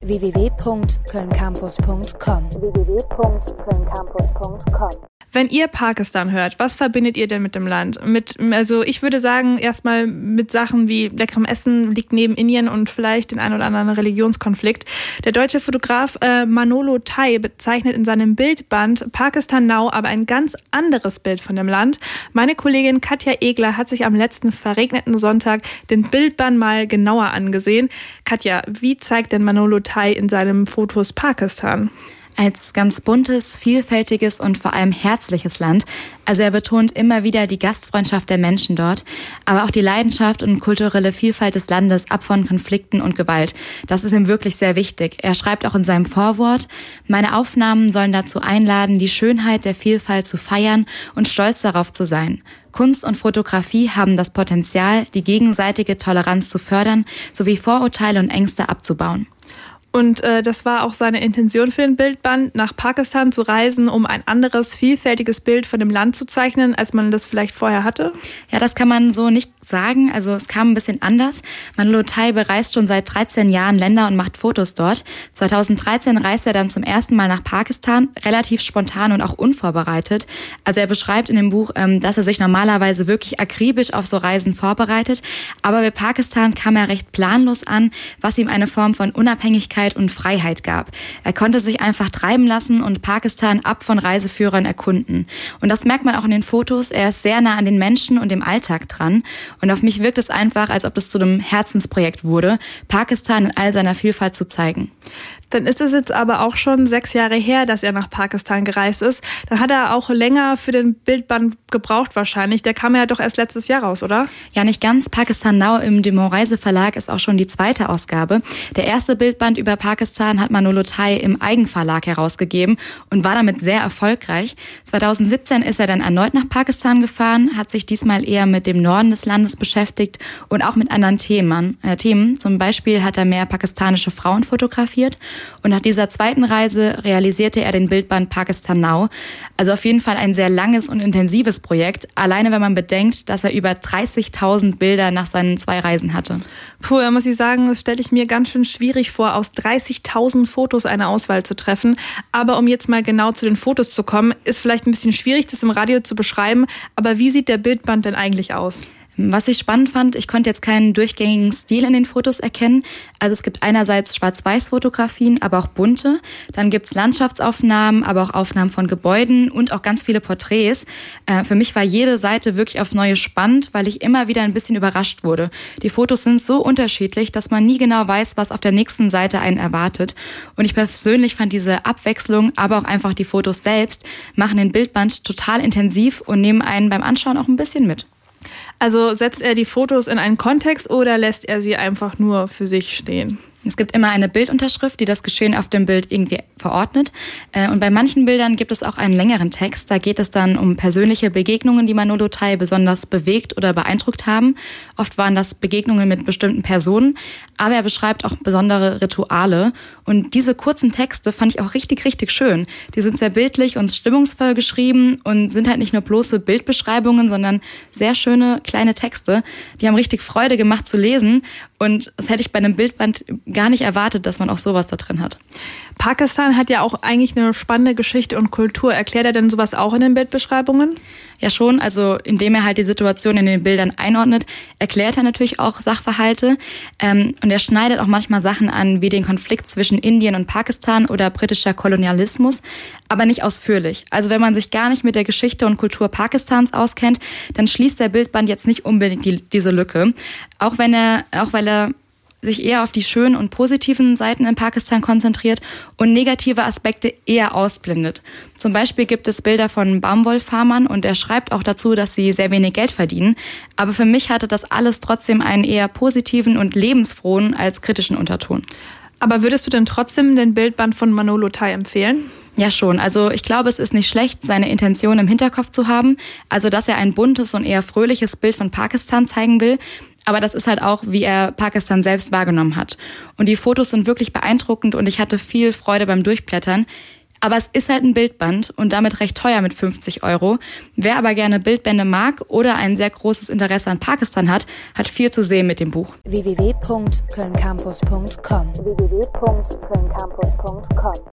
www.kölncampus.com. Wenn ihr Pakistan hört, was verbindet ihr denn mit dem Land? Also ich würde sagen, erstmal mit Sachen wie leckerem Essen, liegt neben Indien und vielleicht den ein oder anderen Religionskonflikt. Der deutsche Fotograf Manolo Thai bezeichnet in seinem Bildband Pakistan Now aber ein ganz anderes Bild von dem Land. Meine Kollegin Katja Egler hat sich am letzten verregneten Sonntag den Bildband mal genauer angesehen. Katja, wie zeigt denn Manolo Thai in seinen Fotos Pakistan? Als ganz buntes, vielfältiges und vor allem herzliches Land. Also er betont immer wieder die Gastfreundschaft der Menschen dort, aber auch die Leidenschaft und kulturelle Vielfalt des Landes ab von Konflikten und Gewalt. Das ist ihm wirklich sehr wichtig. Er schreibt auch in seinem Vorwort: Meine Aufnahmen sollen dazu einladen, die Schönheit der Vielfalt zu feiern und stolz darauf zu sein. Kunst und Fotografie haben das Potenzial, die gegenseitige Toleranz zu fördern, sowie Vorurteile und Ängste abzubauen. Und das war auch seine Intention für den Bildband, nach Pakistan zu reisen, um ein anderes, vielfältiges Bild von dem Land zu zeichnen, als man das vielleicht vorher hatte? Ja, das kann man so nicht sagen. Also es kam ein bisschen anders. Manolo Thai bereist schon seit 13 Jahren Länder und macht Fotos dort. 2013 reist er dann zum ersten Mal nach Pakistan, relativ spontan und auch unvorbereitet. Also er beschreibt in dem Buch, dass er sich normalerweise wirklich akribisch auf so Reisen vorbereitet. Aber bei Pakistan kam er recht planlos an, was ihm eine Form von Unabhängigkeit und Freiheit gab. Er konnte sich einfach treiben lassen und Pakistan ab von Reiseführern erkunden. Und das merkt man auch in den Fotos. Er ist sehr nah an den Menschen und dem Alltag dran. Und auf mich wirkt es einfach, als ob das zu einem Herzensprojekt wurde, Pakistan in all seiner Vielfalt zu zeigen. Dann ist es jetzt aber auch schon 6 Jahre her, dass er nach Pakistan gereist ist. Dann hat er auch länger für den Bildband gebraucht wahrscheinlich. Der kam ja doch erst letztes Jahr raus, oder? Ja, nicht ganz. Pakistan Now im Dumont Reiseverlag ist auch schon die 2. Ausgabe. Der erste Bildband über Pakistan hat Manolo Thai im Eigenverlag herausgegeben und war damit sehr erfolgreich. 2017 ist er dann erneut nach Pakistan gefahren, hat sich diesmal eher mit dem Norden des Landes beschäftigt und auch mit anderen Themen. Zum Beispiel hat er mehr pakistanische Frauen fotografiert. Und nach dieser 2. Reise realisierte er den Bildband Pakistan Now. Also auf jeden Fall ein sehr langes und intensives Projekt. Alleine wenn man bedenkt, dass er über 30.000 Bilder nach seinen 2 Reisen hatte. Puh, da muss ich sagen, das stelle ich mir ganz schön schwierig vor, aus 30.000 Fotos eine Auswahl zu treffen. Aber um jetzt mal genau zu den Fotos zu kommen, ist vielleicht ein bisschen schwierig, das im Radio zu beschreiben. Aber wie sieht der Bildband denn eigentlich aus? Was ich spannend fand, ich konnte jetzt keinen durchgängigen Stil in den Fotos erkennen. Also es gibt einerseits Schwarz-Weiß-Fotografien, aber auch bunte. Dann gibt's Landschaftsaufnahmen, aber auch Aufnahmen von Gebäuden und auch ganz viele Porträts. Für mich war jede Seite wirklich aufs Neue spannend, weil ich immer wieder ein bisschen überrascht wurde. Die Fotos sind so unterschiedlich, dass man nie genau weiß, was auf der nächsten Seite einen erwartet. Und ich persönlich fand diese Abwechslung, aber auch einfach die Fotos selbst, machen den Bildband total intensiv und nehmen einen beim Anschauen auch ein bisschen mit. Also setzt er die Fotos in einen Kontext oder lässt er sie einfach nur für sich stehen? Es gibt immer eine Bildunterschrift, die das Geschehen auf dem Bild irgendwie verordnet. Und bei manchen Bildern gibt es auch einen längeren Text. Da geht es dann um persönliche Begegnungen, die Manolo Thai besonders bewegt oder beeindruckt haben. Oft waren das Begegnungen mit bestimmten Personen, aber er beschreibt auch besondere Rituale. Und diese kurzen Texte fand ich auch richtig, richtig schön. Die sind sehr bildlich und stimmungsvoll geschrieben und sind halt nicht nur bloße Bildbeschreibungen, sondern sehr schöne kleine Texte. Die haben richtig Freude gemacht zu lesen. Und das hätte ich bei einem Bildband gar nicht erwartet, dass man auch sowas da drin hat. Pakistan hat ja auch eigentlich eine spannende Geschichte und Kultur. Erklärt er denn sowas auch in den Bildbeschreibungen? Ja schon, also indem er halt die Situation in den Bildern einordnet, erklärt er natürlich auch Sachverhalte. Und er schneidet auch manchmal Sachen an, wie den Konflikt zwischen Indien und Pakistan oder britischer Kolonialismus, aber nicht ausführlich. Also wenn man sich gar nicht mit der Geschichte und Kultur Pakistans auskennt, dann schließt der Bildband jetzt nicht unbedingt diese Lücke. Auch weil er sich eher auf die schönen und positiven Seiten in Pakistan konzentriert und negative Aspekte eher ausblendet. Zum Beispiel gibt es Bilder von Baumwollfarmern und er schreibt auch dazu, dass sie sehr wenig Geld verdienen. Aber für mich hatte das alles trotzdem einen eher positiven und lebensfrohen als kritischen Unterton. Aber würdest du denn trotzdem den Bildband von Manolo Thai empfehlen? Ja schon, also ich glaube, es ist nicht schlecht, seine Intention im Hinterkopf zu haben. Also dass er ein buntes und eher fröhliches Bild von Pakistan zeigen will. Aber das ist halt auch, wie er Pakistan selbst wahrgenommen hat. Und die Fotos sind wirklich beeindruckend und ich hatte viel Freude beim Durchblättern. Aber es ist halt ein Bildband und damit recht teuer mit 50 €. Wer aber gerne Bildbände mag oder ein sehr großes Interesse an Pakistan hat viel zu sehen mit dem Buch. www.kölncampus.com